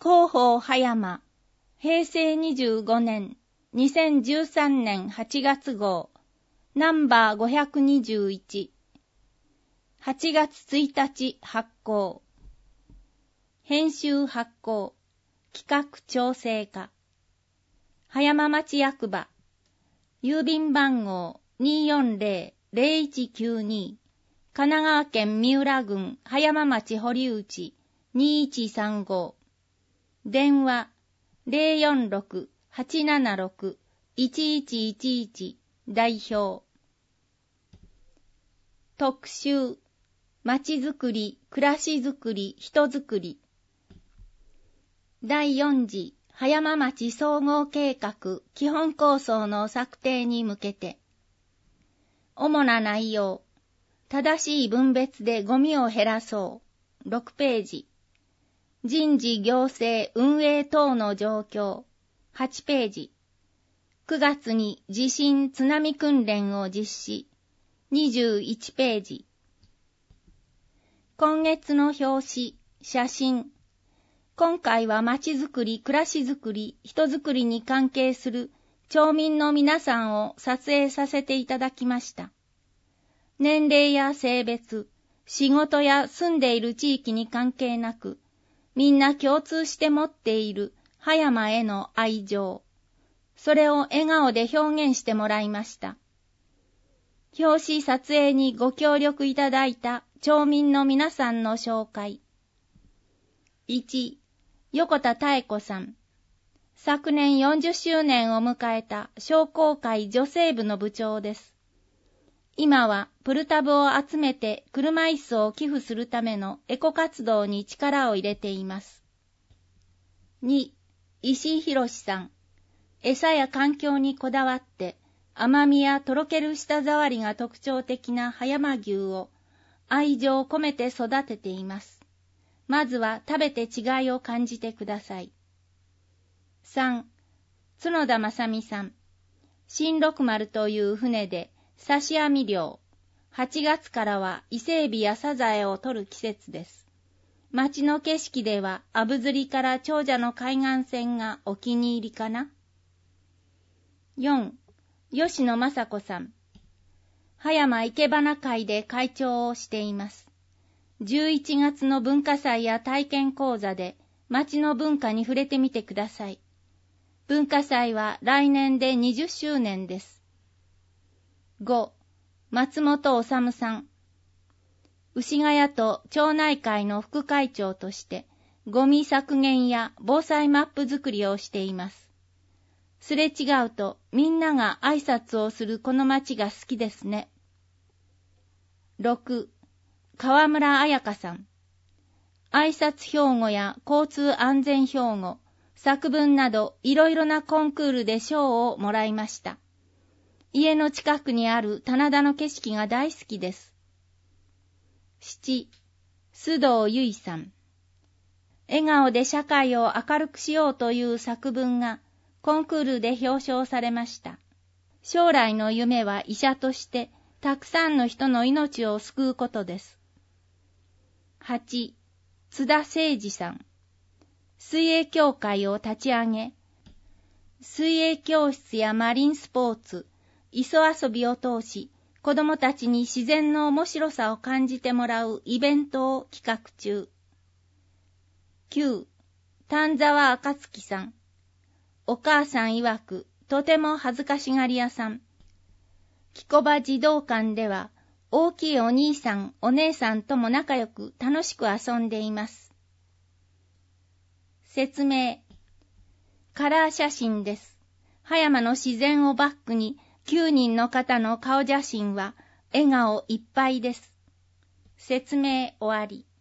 広報葉山、平成25年、2013年8月号、ナンバー521、8月1日発行。編集発行、企画調整課。葉山町役場、郵便番号 240-0192、神奈川県三浦郡葉山町堀内2135。電話 046-876-1111 代表。特集、町づくり、暮らしづくり、人づくり。第4次葉山町総合計画基本構想の策定に向けて。主な内容。正しい分別でゴミを減らそう。6ページ。人事行政運営等の状況。8ページ。9月に地震津波訓練を実施。21ページ。今月の表紙、写真。今回は街づくり、暮らしづくり、人づくりに関係する町民の皆さんを撮影させていただきました。年齢や性別、仕事や住んでいる地域に関係なく、みんな共通して持っている葉山への愛情。それを笑顔で表現してもらいました。表紙撮影にご協力いただいた町民の皆さんの紹介。1、横田妙子さん。昨年40周年を迎えた商工会女性部の部長です。今はプルタブを集めて車椅子を寄付するためのエコ活動に力を入れています。2、石井博さん。餌や環境にこだわって甘みやとろける舌触りが特徴的な葉山牛を愛情を込めて育てています。まずは食べて違いを感じてください。3、角田正美さん。新六丸という船で刺し網漁。8月からは伊勢海老やサザエを取る季節です。街の景色ではあぶずりから長者の海岸線がお気に入りかな。4、吉野雅子さん。葉山生け花会で会長をしています。11月の文化祭や体験講座で町の文化に触れてみてください。文化祭は来年で20周年です。5、松本治さん。牛ヶ谷と町内会の副会長としてゴミ削減や防災マップ作りをしています。すれ違うとみんなが挨拶をするこの町が好きですね。6、川村彩香さん。挨拶標語や交通安全標語、作文などいろいろなコンクールで賞をもらいました。家の近くにある棚田の景色が大好きです。7、須藤由衣さん。笑顔で社会を明るくしようという作文がコンクールで表彰されました。将来の夢は医者としてたくさんの人の命を救うことです。8、津田誠二さん。水泳協会を立ち上げ、水泳教室やマリンスポーツ、磯遊びを通し、子どもたちに自然の面白さを感じてもらうイベントを企画中。9、丹沢暁さん。お母さん曰く、とても恥ずかしがり屋さん。木小場児童館では、大きいお兄さん、お姉さんとも仲良く楽しく遊んでいます。説明。カラー写真です。葉山の自然をバックに9人の方の顔写真は笑顔いっぱいです。説明終わり。